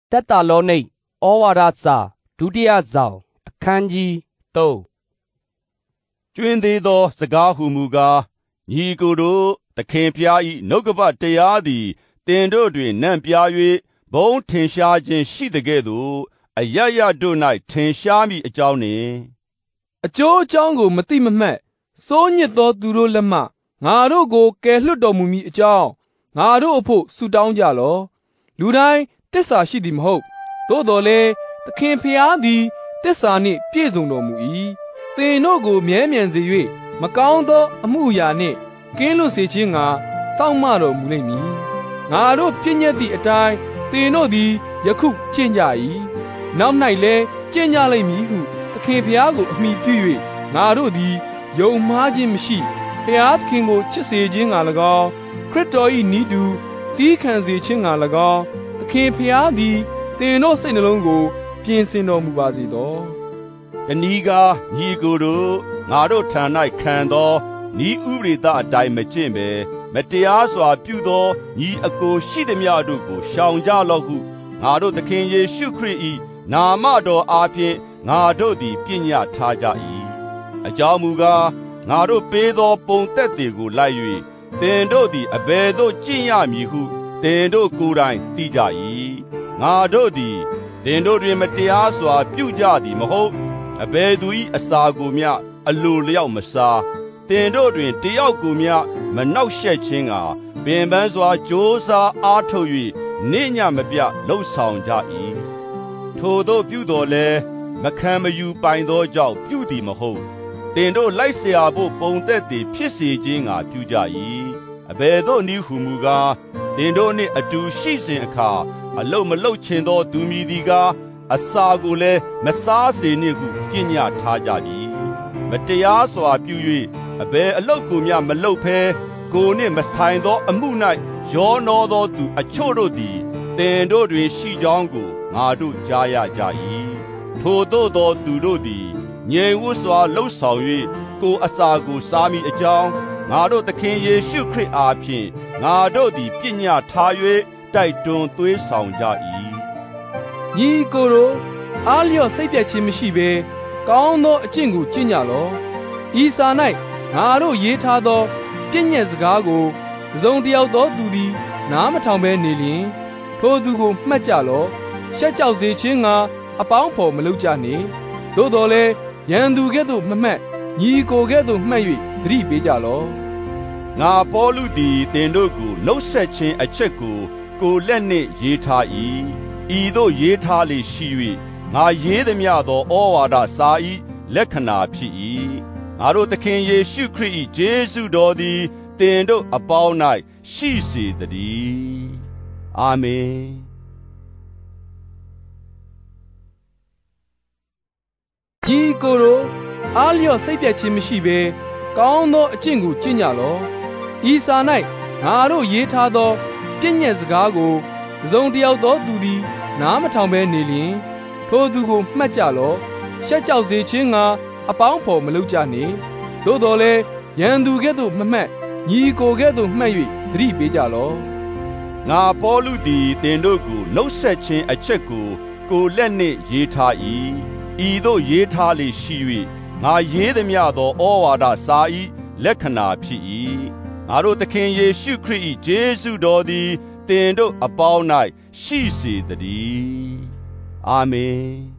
သက်သာလောနိတ်ဩဝါဒစာဒုတိယဆောင်အခန်းကြီး3 ကျွင်းသေးသောစကားဟုမူကားညီကိုတို့သခင်ဖျား၏နှုတ်ကပတ်တရားသည်တင်တို့တွင်နံ့ပြား၍ဘုံထင်ရှားခြင်းရှိသကဲ့သို့အရရတို့၌ထင်ရှားမိအကြောင်းနှင့်အကျိုးအကြောင်းကိုမသိမမှတ်စိုးညစ်သောသူတို့လက်မှငါတို့ကိုကယ်လွှတ်တော်မူမည်အကြောင်းငါတို့အဖို့ဆုတောင်းကြလော့လူတိုင်းတစ္ဆာရှိသည်မဟုတ်သို့တော်လည်းသခင်ဖျားသည်တစ္ဆာနှင့်ပြည့်စုံတော်မူ၏သင်တို့ကိုမြဲမြံစေ၍မကောင်းသောအမှုအရာနှင့်ကင်းလွတ်စေခြင်းငှာစောင့်မတော်မူလိမ့်မည်ငါတို့ပြည့်ညက်သည့်အတိုင်းသင်တို့သည်ယခုကျင့်ကြ၏နောက်၌လည်းကျင့်ကြလိမ့်မည်ဟုသခင်ဖျားကိုအမိပြု၍ငါတို့သည်ယုံမှားခြင်းမရှိဖျားသခင်ကိုချစ်စေခြင်းငှာ၎င်းခရစ်တော်၏နိတူတီးခံစေခြင်းငှာ၎င်းသခင်ဖျားသည်သင်တို့စိတ်နှလုံးကိုပြင်ဆင်တော်မူပါစေသောတနည်းကားညီကိုတို့ငါတို့ထံ၌ခံသောဤဥပရိသအတိုင်းမကျင့်ပဲမတရားစွာပြုသောညီအကိုရှိသည်များတို့ကိုရှောင်ကြလော့ဟုငါတို့သခင်ယေရှုခရစ်၏နာမတော်အားဖြင့်ငါတို့သည်ပညတ်ထားကြ၏အကြောင်းမူကားငါတို့ပေးသောပုံသက်တွေကိုလိုက်၍သင်တို့သည်အဘယ်သို့ကျင့်ရမည်ဟုသင်တို့ကိုယ်တိုင်သိကြ၏ငါတို့သည်သင်တို့တွင်မတရားစွာပြုကြသည်မဟုတ်အဘယ်သူ၏အစာကိုမျှအလိုလျောက်မစားသင်တို့တွင်တယောက်ကိုမျှမနှောက်ယှက်ခြင်းကပင်ပန်းစွာကြိုးစားအားထုတ်၍နေ့ညမပြတ်လှုပ်ဆောင်ကြ၏ထိုတို့ပြုတော်လဲမခံမယူပိုင်သောကြောင့်ပြုသည်မဟုတ်သင်တို့လိုက်เสียဖို့ပုံသက်သည်ဖြစ်စေခြင်းကပြုကြ၏အဘယ်သို့နည်းဟုမူကားသင်တို့နှင့်အတူရှိစဉ်အခါအလုတ်မလုတ်ချင်သောသူမည်သည်ကားအစာကိုလည်းမစားစေနှင့်ဟုပညတ်ထားကြပြီမတရားစွာပြု၍အဘယ်အလုတ်ကိုမျှမလုတ်ဘဲကိုနှင့်မဆိုင်သောအမှု၌ရောနှောသောသူအချို့တို့သည်သင်တို့တွင်ရှိကြောင်းကိုငါတို့ကြားရကြ၏ထိုသို့သောသူတို့သည်ငြိမ်ဝတ်စွာလှုပ်ဆောင်၍ကိုအစာကိုစားမိအကြောင်းငါတို့သခင်ယေရှုခရစ်အားဖြင့်ငါတို့သည်ပညတ်ထား၍တိုက်တွန်းသွေးဆောင်ကြ၏ညီကိုတို့အားလျော့စိတ်ပြတ်ခြင်းမရှိဘဲကောင်းသောအကျင့်ကိုကျင့်ကြလော့ဤစာ၌ငါတို့ရေးထားသောပြည့်ညက်စကားကိုတစ်စုံတစ်ယောက်သောသူသည်နားမထောင်ဘဲနေလျင်ထိုသူကိုမှတ်ကြလော့ရှက်ကြောက်စေခြင်းငှာအပေါင်းဖော်မလုပ်ကြနှင့်သို့တော်လည်းရန်သူကဲ့သို့မမှတ်ညီကိုကဲ့သို့မှတ်၍သတိပေးကြလော့ငါပေါလုသည်သင်တို့ကိုနှုတ်ဆက်ခြင်းအချက်ကိုလက်နှင့်ရေးထား၏ဤသို့ရေးထားလေရှိ၍ငါရေးသည်မြသောဩဝါဒစာ၏လက္ခဏာဖြစ်၏ငါတို့သခင်ယေရှုခရစ်၏ယေရှုတော်သည်သင်တို့အပေါင်း၌ရှိစေတည်းအာမင်ညီကိုတို့အားလျော့စိတ်ပြတ်ခြင်းမရှိဘဲကောင်းသောအကျင့်ကိုကျင့်ကြလော့ဤစာ၌ငါတို့ရေးထားသောပြည့်ညက်စကားကိုတစ်စုံတစ်ယောက်သောသူသည်နားမထောင်ဘဲနေလျင်ထိုသူကိုမှတ်ကြလော့ရှက်ကြောက်စေခြင်းငှာအပေါင်းဖော်မလုပ်ကြနှင့်သို့တော်လည်းရန်သူကဲ့သို့မမှတ်ညီကိုကဲ့သို့မှတ်၍သတိပေးကြလော့ငါပေါလုသည်သင်တို့ကိုနှုတ်ဆက်ခြင်းအချက်ကိုလက်နှင့်ရေးထား၏ဤသို့ရေးထားလေရှိ၍ငါရေးသည်မြသောဩဝါဒစာ၏လက္ခဏာဖြစ်၏ငါတို့သခင်ယေရှုခရစ်၏ယေရှုတော်သည်သင်တို့အပေါင်း၌ရှိစေတည်းအာမင်